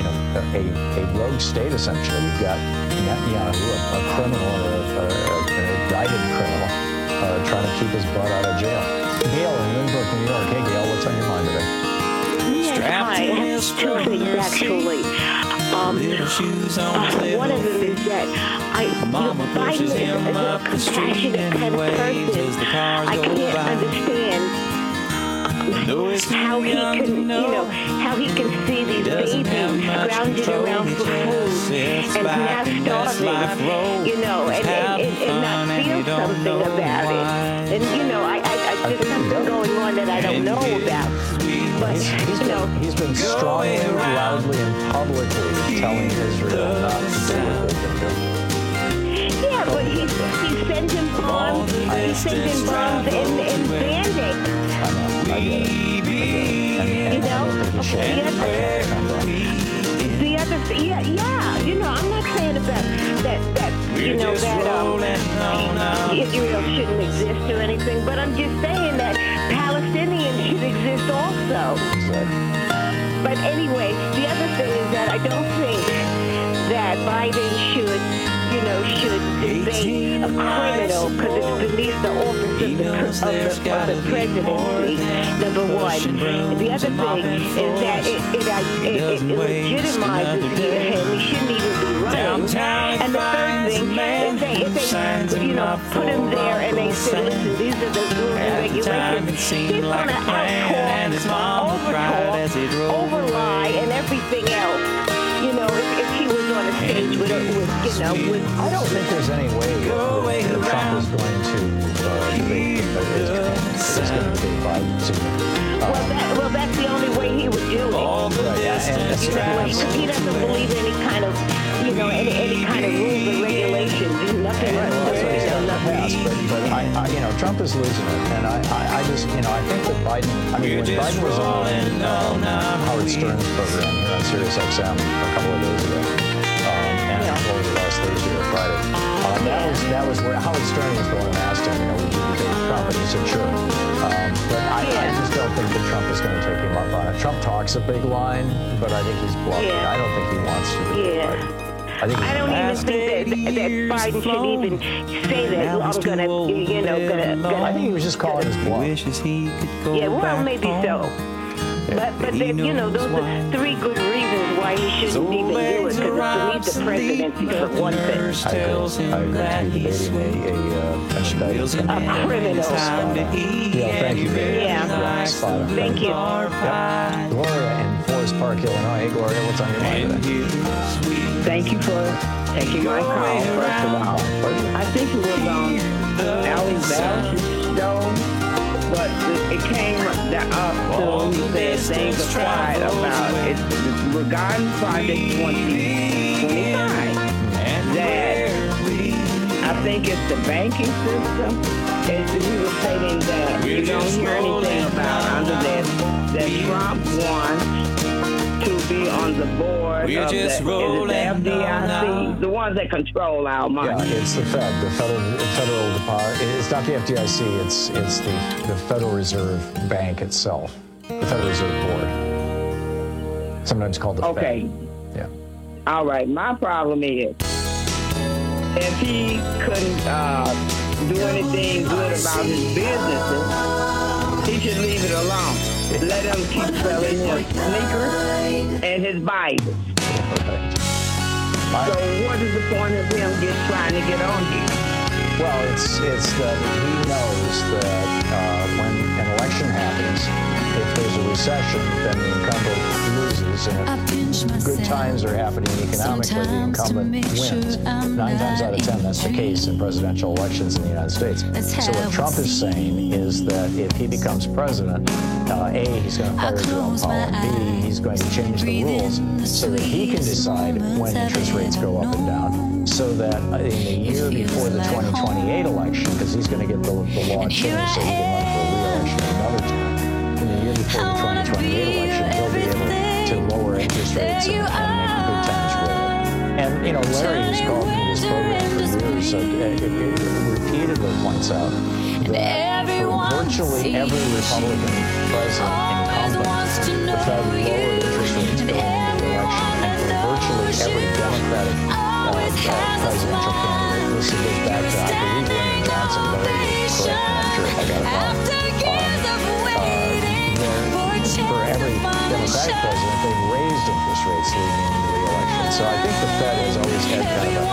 a rogue state, essentially. You've got Netanyahu, a criminal, an indicted criminal, trying to keep his butt out of jail. Gail in Lindbergh, New York. Hey, Gail, what's on your mind today?
Yes, hi. I have two things, actually. One of them is that Biden is a compassionate kind of person. I can't understand how he can see these babies grounded around for food and not starving, and not feel something about it. And, there's something going on that I don't know about. But,
he's been strongly, loudly, and publicly telling Israel not to do what they've been doing.
sends him bombs. He sends him bombs and Band-Aids.
I get it.
You know? The other thing, yeah. You know, I'm not saying about that you know, that Israel shouldn't exist or anything, but I'm just saying that Palestinians should exist also. But anyway, the other thing is that I don't think that Biden should debate a criminal because it's beneath the office of the presidency, number one. And the other thing is that it legitimizes him. He shouldn't even be running. And the third thing is if they put him there and they say, listen, these are the rules and regulations, he's going to out-talk, overlie, and everything else. You know, if he was on a stage with
I don't think there's any way that Trump is going to debate Biden.
Well, that's the only way he would do it. Because he doesn't believe in any kind of, any kind of rules or regulations. Nothing.
That's what he's done in the past. But Trump is losing it, and I just, I think that Biden. I mean, when Biden was on Howard Stern's program here on Sirius XM a couple of days ago, and over the last Thursday or Friday, that was where Howard Stern was the one who asked him, would you debate Trump, and he said sure. But I just don't think that Trump is going to take him up on it. Trump talks a big line, but I think he's bluffing. I don't think he wants to debate Biden.
I don't even think that Biden should even say that I'm gonna.
I think he was just calling his bluff.
Yeah, well, maybe so. But those are three good reasons why he shouldn't even do it, because it's beneath the presidency for one thing.
I agree to be debating
a criminal.
Yeah, thank you, baby.
Yeah. Thank you.
Yep. Gloria in Forest Park, Illinois. Hey, Gloria, what's on your mind today?
Thank you for taking my call, first of all. I think it was Ali Balash's show. But it came up to he said things are quiet about it regarding Project 2025. That I think it's the banking system. As he was saying that you don't hear anything about under that Trump wants to be on the board of the FDIC, the ones that control our money.
Yeah, it's the Fed, the federal department. It's not the FDIC. It's the Federal Reserve Bank itself, the Federal Reserve Board. Sometimes called the Fed.
Okay.
Yeah.
All right. My problem is if he couldn't do anything good about his businesses, he should leave it alone. Let him keep selling his sneakers and his Bibles. So what is the point of him trying to get on here?
Well, it's that he knows that when an election happens, if there's a recession, then the incumbent loses, and if good times are happening economically, the incumbent wins. 9 times out of 10, that's the case in presidential elections in the United States. So what Trump is saying is that if he becomes president, A, he's going to fire Jerome Powell, and B, he's going to change the rules so that he can decide when interest rates go up and down, so that in the year before the 2028 election, because he's going to get the law changed so he can run for a re-election another time, in the year before the 2028 election, he'll be able to lower interest rates and make the good times roll. And, Larry, who's called me this program for years, repeatedly points out that for virtually every Republican president incumbent, the Fed lowered interest rates going into the election, and for virtually every Democratic presidential candidate, this goes back to, I believe, Lyndon Johnson, Larry will correct me, I'm sure if I got it wrong. For every Democratic president, they've raised interest rates leading into the election. So I think the Fed has always had kind of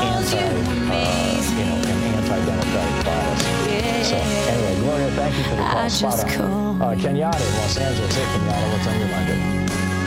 an anti-democratic bias. So anyway, Gloria, thank you for the call. Spot on. Kenyatta in Los Angeles. Hey, Kenyatta, what's on your mind today?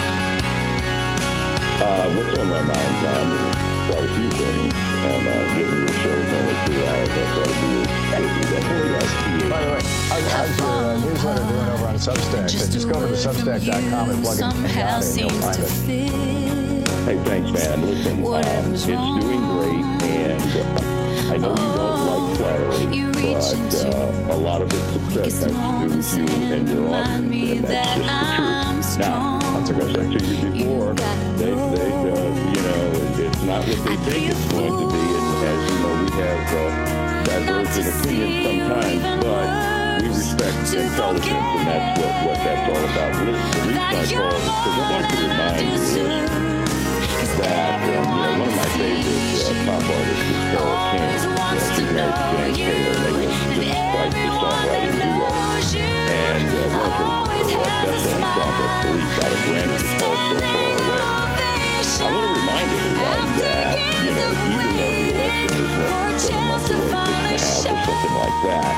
What's on my mind, John, is quite a few things, and given the show's only 2 hours, I thought it'd be
By the way, how's your newsletter doing over on Substack? Just go over to Substack.com and plug in Kenyatta and you'll find it.
Hey, thanks, man. Listen, it's doing great, and I know you don't like flattery, but a lot of its success has to do with you and your audience, and that's just the truth. Now, as I said to you before, they it's not what they think it's going to be, and as you know, we have divergent opinions sometimes, but we respect intelligence, and that's what that's all about. The reason I call is because I want to remind you that one of my favorite pop artists is Carole King. She's married to James Taylor, and they were just quite the songwriting duo. And one of her best-selling songs, Police, out of Granted, is called So Far Away. I want to remind everyone that, even though the election is 7 months away, 6.5 or something like that,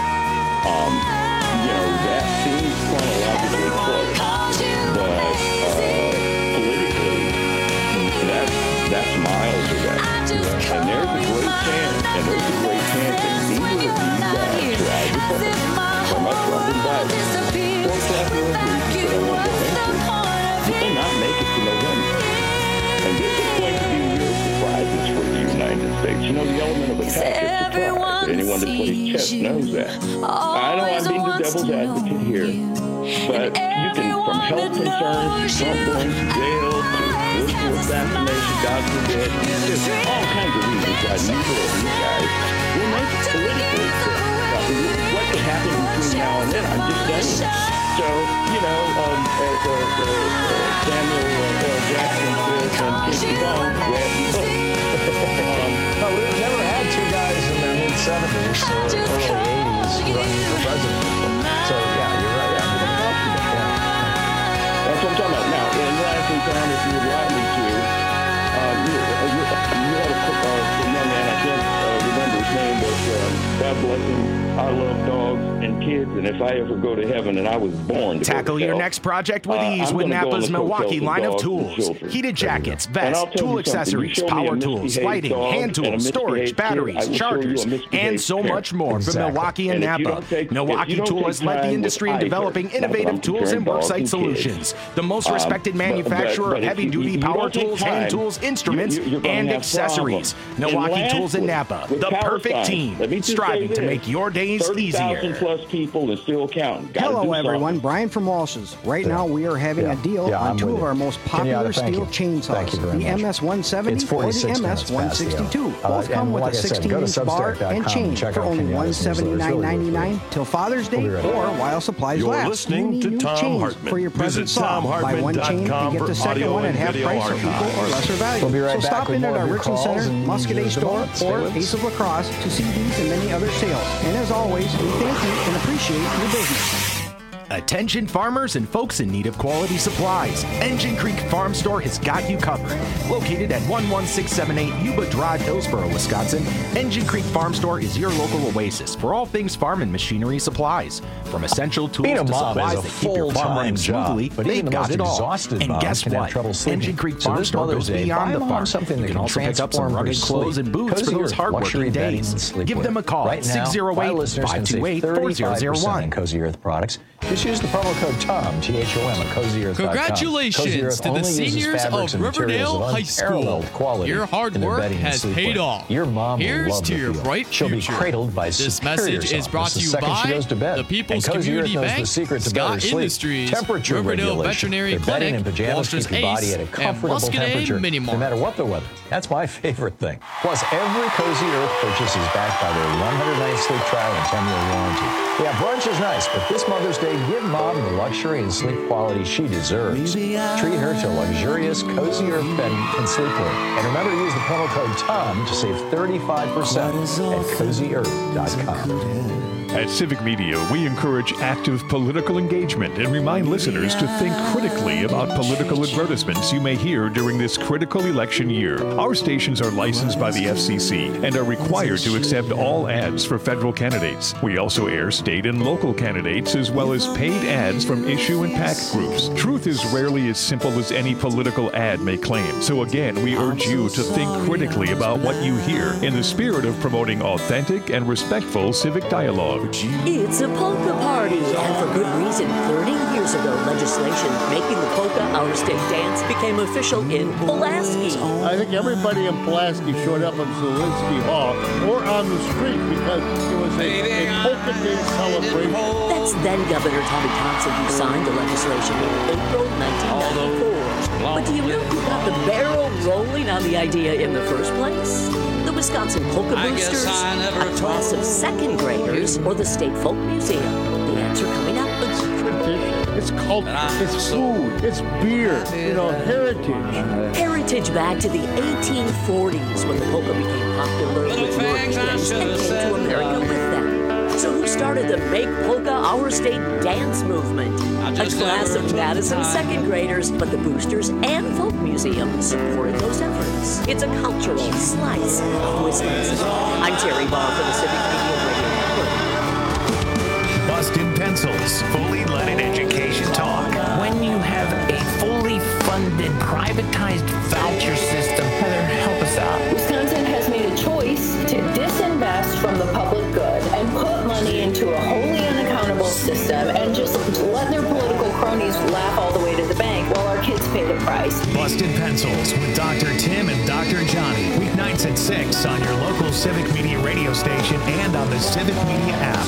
that seems chronologically close, but politically, that's miles away. And there's a great chance that neither of you guys try to from a Trump and Biden, for several reasons that I won't go into, will not make it to November. And this is going to be real surprises for the United States. The element of attack is surprise. Anyone that plays chess knows that. I know I'm being the devil's advocate here, but you can, from health concerns, Trump going to jail, to political assassination, God forbid, there's all kinds of reasons why neither of you guys will make it politically. What could happen between now and then, I'm just saying. So, as Samuel L. Jackson says on King Kong, grab your book.
We've never had two guys in their mid-70s or early 80s running for president. So, yeah, you're right.
That's what I'm talking about. Now, and lastly, Tom, if you would like me to, you had a young man, I can't remember his name, but God bless him. I love dogs and kids, and if I ever go to heaven and I was born to
tackle your next project with ease with Napa's Milwaukee line of tools. Heated jackets, vests, tool accessories, power tools, lighting, hand tools, storage, batteries, chargers, and so much more from Milwaukee and Napa. Milwaukee Tool has led the industry in developing innovative tools and worksite solutions. The most respected manufacturer of heavy-duty power tools, hand tools, instruments, and accessories. Milwaukee Tools and Napa, the perfect team, striving to make your days easier.
Plus people and still counting.
Hello, everyone. Brian from Walsh's. Right now, we are having a deal on two of our most popular steel chainsaws, the MS-170 or the MS-162. Both come with a 16-inch bar and chain for only $179.99 till Father's Day or while supplies last. You need new chains for your present saw. Buy one chain and get the second one at half price or equal or lesser value. So stop in at our Richland Center, Muscadet store, or Ace of Lacrosse to see these and many other sales. And as always, we thank you and appreciate your business.
Attention farmers and folks in need of quality supplies. Engine Creek Farm Store has got you covered. Located at 11678 Yuba Drive, Hillsboro, Wisconsin, Engine Creek Farm Store is your local oasis for all things farm and machinery supplies. From essential tools to supplies that keep your farm running smoothly, they've got it all. And guess what? Engine Creek Farm Store goes beyond the farm. You can also pick up some rugged clothes and boots for those hard-working days. Give them a call at 608-528-4001.
Cozy Earth products. Just use the promo code TOM, T-H-O-M, at CozyEarth.com.
Congratulations to the seniors of Riverdale High School. Your hard work has paid off.
Your mom
Here's to your bright
future. She'll be cradled by
this message is brought to you by the People's Community Bank, Scott Industries, Riverdale Veterinary Clinic, Walsh's Ace, and Muscadet Mini Mart.
No matter what the weather. That's my favorite thing. Plus, every Cozy Earth purchase is backed by their 100-night sleep trial and 10-year warranty. Yeah, brunch is nice, but this Mother's Day, give Mom the luxury and sleep quality she deserves. Treat her to luxurious Cozy Earth bed and sleepwear. And remember to use the promo code TOM to save 35% at CozyEarth.com.
At Civic Media, we encourage active political engagement and remind listeners to think critically about political advertisements you may hear during this critical election year. Our stations are licensed by the FCC and are required to accept all ads for federal candidates. We also air state and local candidates as well as paid ads from issue and PAC groups. Truth is rarely as simple as any political ad may claim. So again, we urge you to think critically about what you hear in the spirit of promoting authentic and respectful civic dialogue.
It's a polka party, and for good reason. 30 years ago, legislation making the polka our state dance became official in Pulaski.
I think everybody in Pulaski showed up at Zielinski Hall or on the street because it was a polka day celebration.
That's then Governor Tommy Thompson who signed the legislation in April 1994. But do you know who got the barrel rolling on the idea in the first place? The Wisconsin Polka Boosters, a class of second graders, or the State Folk Museum? The answer coming up.
It's tradition, it's culture, it's food, it's beer, heritage.
Heritage back to the 1840s when the polka became popular with Europeans and came to America with them. So who started the Make Polka Our State dance movement? A class of Madison second graders, but the Boosters and Folk Museum supported those efforts. It's a cultural slice of Wisconsin. I'm Terry Barr for the Civic Media Radio Network.
Busted Pencils, fully leaded education talk.
When you have a fully funded, privatized voucher system, Heather, help us out.
Wisconsin has made a choice to disinvest from the public good and put money into a wholly unaccountable system and just let their political cronies laugh all the way to the bank while our kids pay the price.
Busted Pencils with Dr. Tim and Dr. Johnny. Weeknights at 6 on your local Civic Media radio station and on the Civic Media app.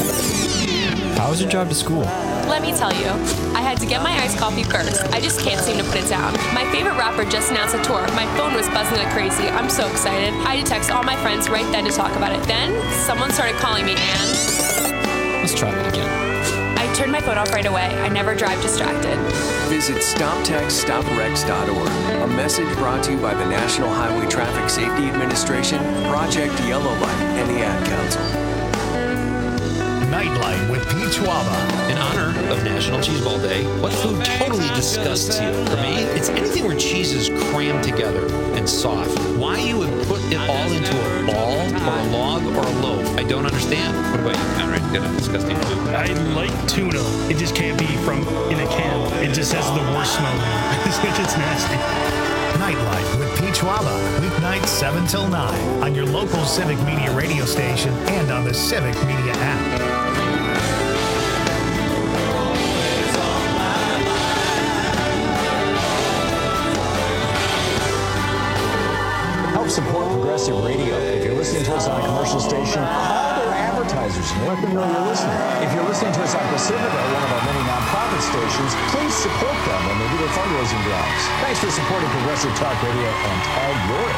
How was your drive to school?
Let me tell you, I had to get my iced coffee first. I just can't seem to put it down. My favorite rapper just announced a tour. My phone was buzzing like crazy. I'm so excited. I had to text all my friends right then to talk about it. Then, someone started calling me and...
Let's try that again.
I turned my phone off right away. I never drive distracted.
Visit StopTextStopWrecks.org. A message brought to you by the National Highway Traffic Safety Administration, Project Yellow Light, and the Ad Council.
Nightlight with Pete Schwaba.
In honor of National Cheeseball Day, what food totally disgusts you? For me, it's anything where cheese is crammed together and soft. Why you would put it all into a ball or a log or a loaf, I don't understand. What about you, Conrad? You got a disgusting food?
I like tuna. It just can't be from in a can. It just has the worst smell. It's nasty.
Nightlight with Pete Schwaba. Weeknights 7 till 9 on your local Civic Media radio station and on the Civic Media app.
Support Progressive Radio. If you're listening to us on a commercial station, call their advertisers and let them know you're listening. If you're listening to us on Pacifica, one of our many nonprofit stations, please support them when they do their fundraising drives. Thanks for supporting Progressive Talk Radio and Tag You're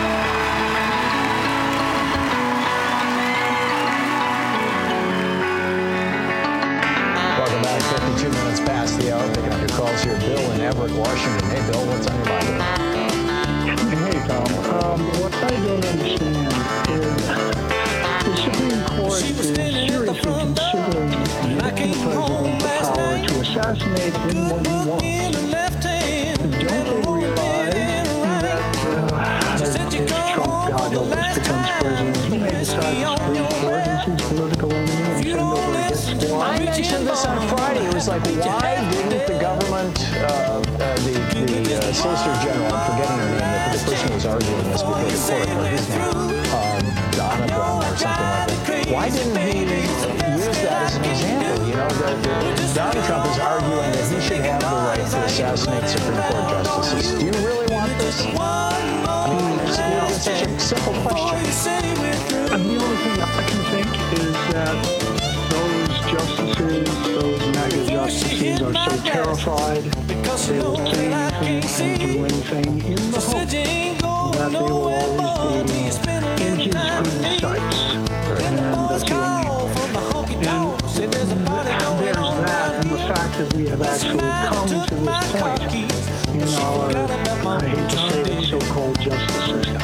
It. Welcome back. 52 minutes past the hour. Picking up your calls here. Bill in Everett, Washington. Hey, Bill, what's on your mind?
Hey, Tom. What I don't understand is the Supreme Court is seriously considering giving the president the power to assassinate anyone he wants. Don't they realize that as Trump, God help us, becomes president, he may decide the Supreme Court is his political enemy and send over against squad?
I mentioned this on Friday. It was like, why didn't the government, the Solicitor General, I'm forgetting her name, the person who was arguing this before the court, what his name, Donovan or something like that. Why didn't he use that as an example? Donald Trump is arguing that he should have the right to assassinate Supreme Court justices. Do you really want this? I mean, it's such a simple question.
And the only thing I can think is that those justices, those MAGA justices are so terrified they will say anything and do anything in the hope that they will always be in his good sights. And that's the only and there's that, and the fact that we have actually come to this point in our, I hate to say it, so-called justice system.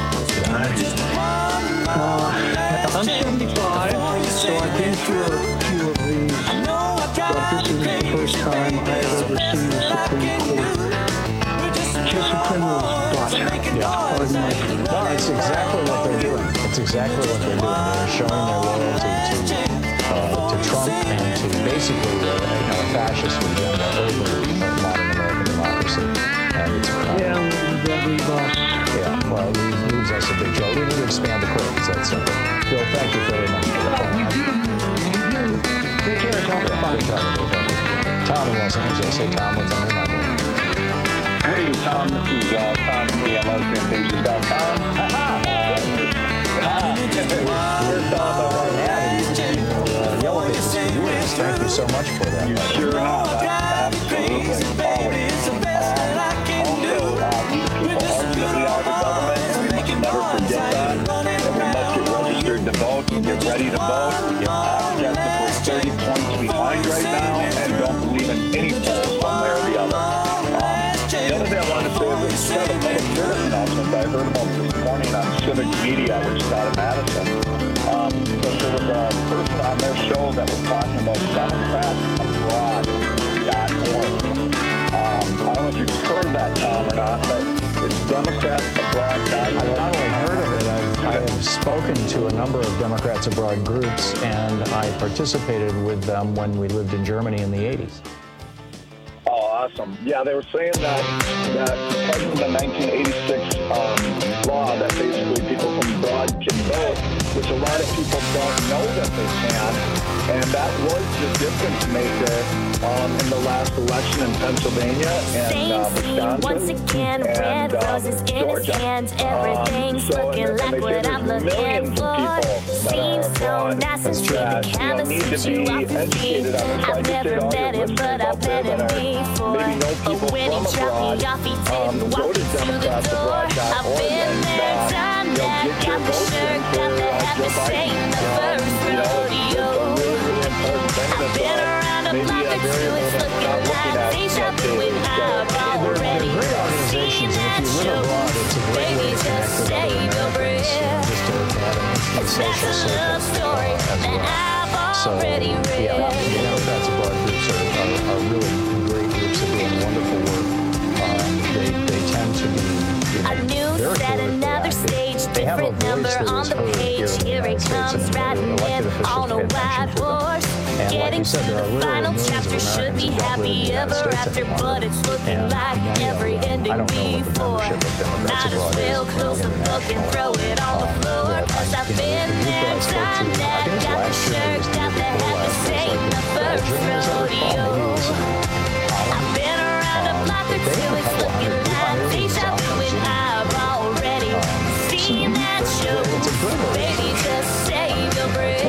I'm 75, so I've been through a few of these, but this is the first time I have ever seen the Supreme Court kiss a criminal's butt. Pardon my freedom.
No, it's exactly what they're doing. It's exactly what they're doing. They're showing their loyalty to Trump and to basically a fascist agenda over modern American democracy. And it's
that leaves us.
Yeah, well, it leaves us a big job. We need to expand the court. It's that simple. Bill, thank you very much for that. Tom in Los Angeles. Hey, Tom, what's on your mind?
Hey, Tom, this is Tom from the LOSantasia.com.
We're Tom over in Yellow Pages for years. Thank you so much for that.
You sure have. Absolutely. Always. Never forget that. And we must get registered to vote and get ready to vote. We're 30 points behind right now and don't believe in any poll one way or the other. The other thing I wanted to say is kind of a public service announcement I heard about this morning on Civic Media, which is out of Madison. So there was a person on their show that was talking about DemocratsAbroad.org. I don't know if you've heard of that, Tom, or not, but it's DemocratsAbroad.org.
I've not only heard of it, I have spoken to a number of Democrats Abroad groups, and I participated with them when we lived in Germany in the 80s.
Oh, awesome. Yeah, they were saying that because of the 1986 law that basically people from abroad can vote, which a lot of people don't know that they can, and that was the difference maker in the last election in Pennsylvania and Wisconsin
once again,
and
Georgia. Everything's looking like what I'm looking for. Seems so nice and sweet, the chemistry off the feet. I've never met him, but I've met him before. But when he dropped me off, he didn't walk me through the door. I've been there, done that, got the shirt, got the hat, this ain't the first rodeo. I've been around a block or two, it's looking like deja vu, and I've already seen that show. Baby, just save your breath. That's a love story that I've already read.
Yeah, the Democrats Abroad groups are really great groups that are doing wonderful work. They tend to be
a new set, another stage, different number on the page. Here it comes, riding in on a white horse. Getting to the final chapter, should be happy ever after, but it's looking like every ending before. Might as well close the book and throw it on the floor, cause I've been there, done that, got the shirt, got the hat, this ain't the first rodeo. I've been around a block or two, it's looking like deja vu, and I've already seen that show. Baby, just save your breath.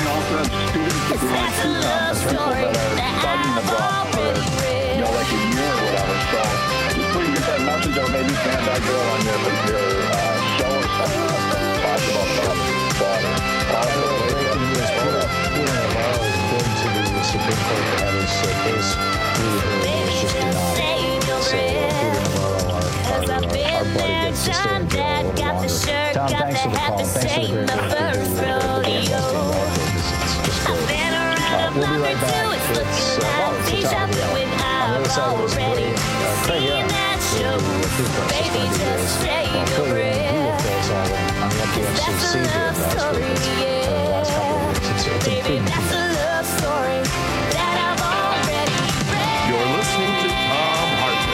Cause that's a love story that I've already read.
Like a year or whatever, so just please get that message or maybe send that girl on your show or something talk about that.
Peter Navarro has been to the Supreme Court to have his case reheard. It's just denied. So Peter Navarro, our buddy, gets to stay in jail a little longer. Tom, thanks for the call. Thanks for the great work you're doing. We'll be right back. It's the top of the hour. On the other side of this break, Craig Young will be with you for 600 days. While Phil Young, who will fill us all in on what the FCC did last week, or the last couple of weeks. It's a big deal.
You're listening to Tom Hartman.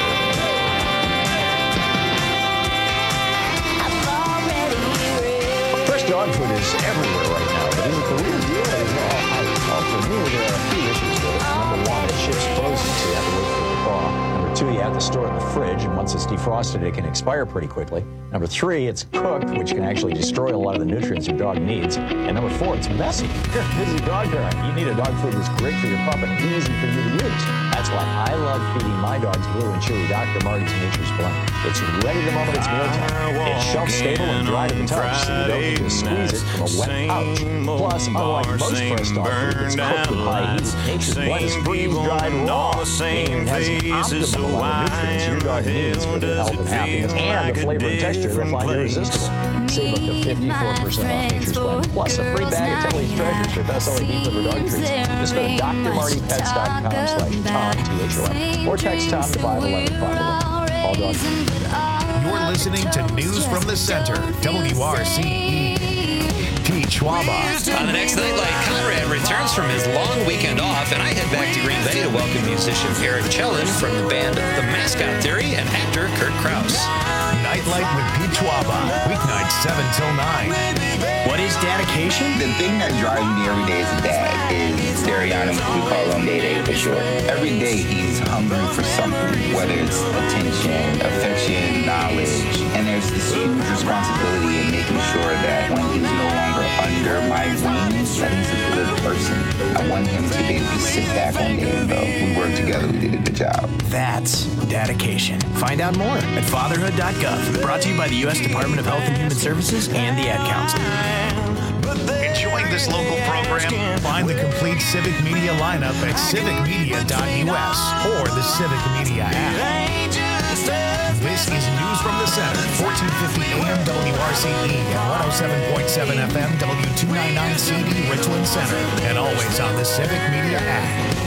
Fresh dog food is everywhere right now, but in Korea, it is all hype. For me, there are a few issues with it. Number one, it ships frozen, so you have to wait for it to thaw. Number two, you have to store it in the fridge, and once it's defrosted, it can expire pretty quickly. Number three, it's cooked, which can actually destroy a lot of the nutrients your dog needs. And number four, it's messy. You're a busy dog parent. You need a dog food that's great for your pup and easy for you to use. That's why I love feeding my dogs Blue and Chewy Dr. Marty's Nature's Blend. It's ready the moment it's mealtime. It's shelf-stable and dry to the touch, so you don't need to squeeze it from a wet pouch. Plus, unlike most fresh dog food that's cooked with high heat, Nature's Blend is freeze-dried raw, meaning it has an optimal amount of nutrients your dog needs for their health and happiness, and the flavor and texture you'll find irresistible. Save up to 54% off Nature's Blend, plus a free bag of Tilly's Treasures, your best-selling beef liver dog treats. Just go to drmartypets.com/Tom, THOM, or text Tom to 511-511. All dogs.
You're listening to News from the Center, WRCE. Pete Schwaba.
On the next Nightlight, Conrad returns from his long weekend off, and I head back to Green Bay to welcome musician Eric Chellin from the band The Mascot Theory and actor Kurt Krause.
Nightlight with Pete Schwaba, weeknights 7 till 9.
What is
dedication?
The thing that drives me every day as a dad is Dariana. We call him Day for short. Every day he's hungry for something, whether it's attention, affection, knowledge. And there's this huge responsibility in making sure that when he's no longer under my wings, that he's a good person. I want him to be able to sit back one day and go, we worked together, we did a good job.
That's dedication. Find out more at fatherhood.gov. Brought to you by the U.S. Department of Health and Human Services and the Ad Council.
Enjoying this local program? Find the complete Civic Media lineup at civicmedia.us or the Civic Media app. This is News from the Center, 1450 AM WRCE and 107.7 FM W299 CD Richland Center, and always on the Civic Media app.